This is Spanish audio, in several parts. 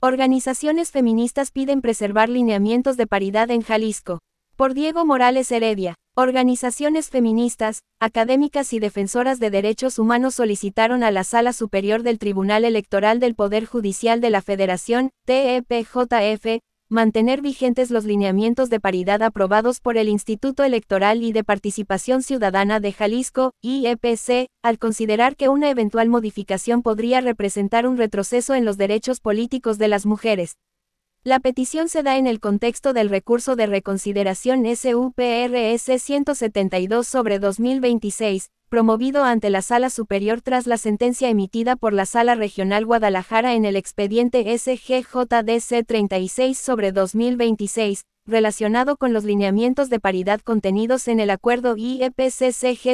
Organizaciones feministas piden preservar lineamientos de paridad en Jalisco. Por Diego Morales Heredia. Organizaciones feministas, académicas y defensoras de derechos humanos solicitaron a la Sala Superior del Tribunal Electoral del Poder Judicial de la Federación, TEPJF, mantener vigentes los lineamientos de paridad aprobados por el Instituto Electoral y de Participación Ciudadana de Jalisco, IEPC, al considerar que una eventual modificación podría representar un retroceso en los derechos políticos de las mujeres. La petición se da en el contexto del recurso de reconsideración SUPRS 172/2026, promovido ante la Sala Superior tras la sentencia emitida por la Sala Regional Guadalajara en el expediente SGJDC 36/2026, relacionado con los lineamientos de paridad contenidos en el acuerdo IEPC-CG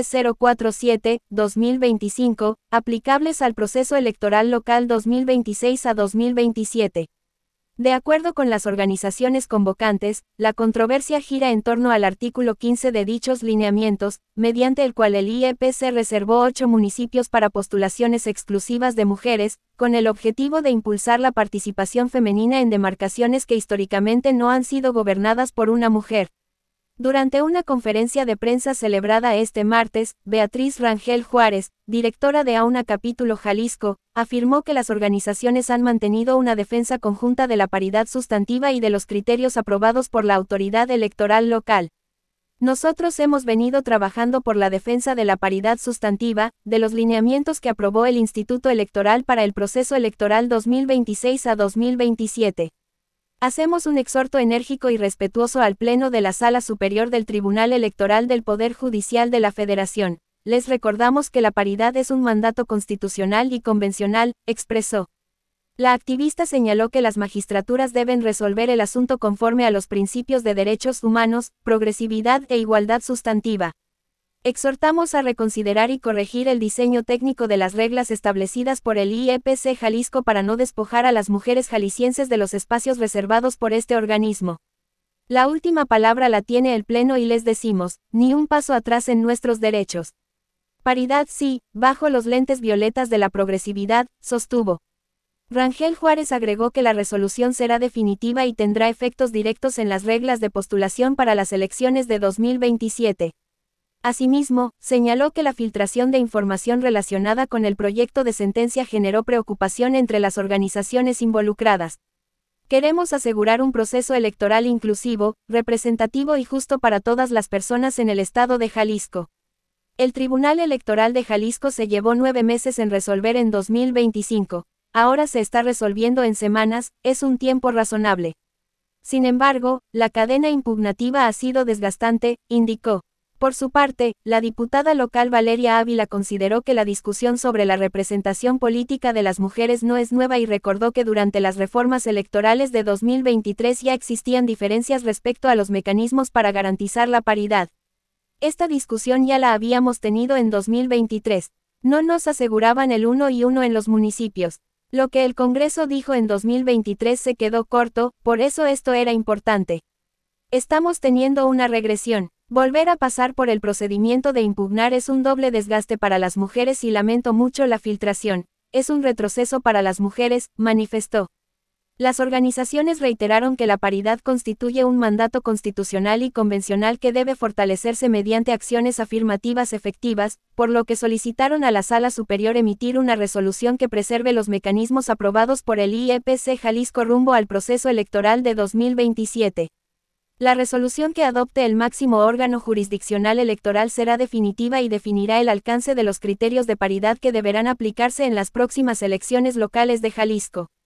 047/2025, aplicables al proceso electoral local 2026 a 2027. De acuerdo con las organizaciones convocantes, la controversia gira en torno al artículo 15 de dichos lineamientos, mediante el cual el IEPC reservó 8 municipios para postulaciones exclusivas de mujeres, con el objetivo de impulsar la participación femenina en demarcaciones que históricamente no han sido gobernadas por una mujer. Durante una conferencia de prensa celebrada este martes, Beatriz Rangel Juárez, directora de AUNA Capítulo Jalisco, afirmó que las organizaciones han mantenido una defensa conjunta de la paridad sustantiva y de los criterios aprobados por la autoridad electoral local. Nosotros hemos venido trabajando por la defensa de la paridad sustantiva, de los lineamientos que aprobó el Instituto Electoral para el proceso electoral 2026 a 2027. Hacemos un exhorto enérgico y respetuoso al Pleno de la Sala Superior del Tribunal Electoral del Poder Judicial de la Federación. Les recordamos que la paridad es un mandato constitucional y convencional, expresó. La activista señaló que las magistraturas deben resolver el asunto conforme a los principios de derechos humanos, progresividad e igualdad sustantiva. Exhortamos a reconsiderar y corregir el diseño técnico de las reglas establecidas por el IEPC Jalisco para no despojar a las mujeres jaliscienses de los espacios reservados por este organismo. La última palabra la tiene el Pleno y les decimos, ni un paso atrás en nuestros derechos. Paridad sí, bajo los lentes violetas de la progresividad, sostuvo. Rangel Juárez agregó que la resolución será definitiva y tendrá efectos directos en las reglas de postulación para las elecciones de 2027. Asimismo, señaló que la filtración de información relacionada con el proyecto de sentencia generó preocupación entre las organizaciones involucradas. Queremos asegurar un proceso electoral inclusivo, representativo y justo para todas las personas en el estado de Jalisco. El Tribunal Electoral de Jalisco se llevó 9 meses en resolver en 2025. Ahora se está resolviendo en semanas, es un tiempo razonable. Sin embargo, la cadena impugnativa ha sido desgastante, indicó. Por su parte, la diputada local Valeria Ávila consideró que la discusión sobre la representación política de las mujeres no es nueva y recordó que durante las reformas electorales de 2023 ya existían diferencias respecto a los mecanismos para garantizar la paridad. Esta discusión ya la habíamos tenido en 2023. No nos aseguraban el 1 y 1 en los municipios. Lo que el Congreso dijo en 2023 se quedó corto, por eso esto era importante. Estamos teniendo una regresión. Volver a pasar por el procedimiento de impugnar es un doble desgaste para las mujeres y lamento mucho la filtración. Es un retroceso para las mujeres, manifestó. Las organizaciones reiteraron que la paridad constituye un mandato constitucional y convencional que debe fortalecerse mediante acciones afirmativas efectivas, por lo que solicitaron a la Sala Superior emitir una resolución que preserve los mecanismos aprobados por el IEPC Jalisco rumbo al proceso electoral de 2027. La resolución que adopte el máximo órgano jurisdiccional electoral será definitiva y definirá el alcance de los criterios de paridad que deberán aplicarse en las próximas elecciones locales de Jalisco.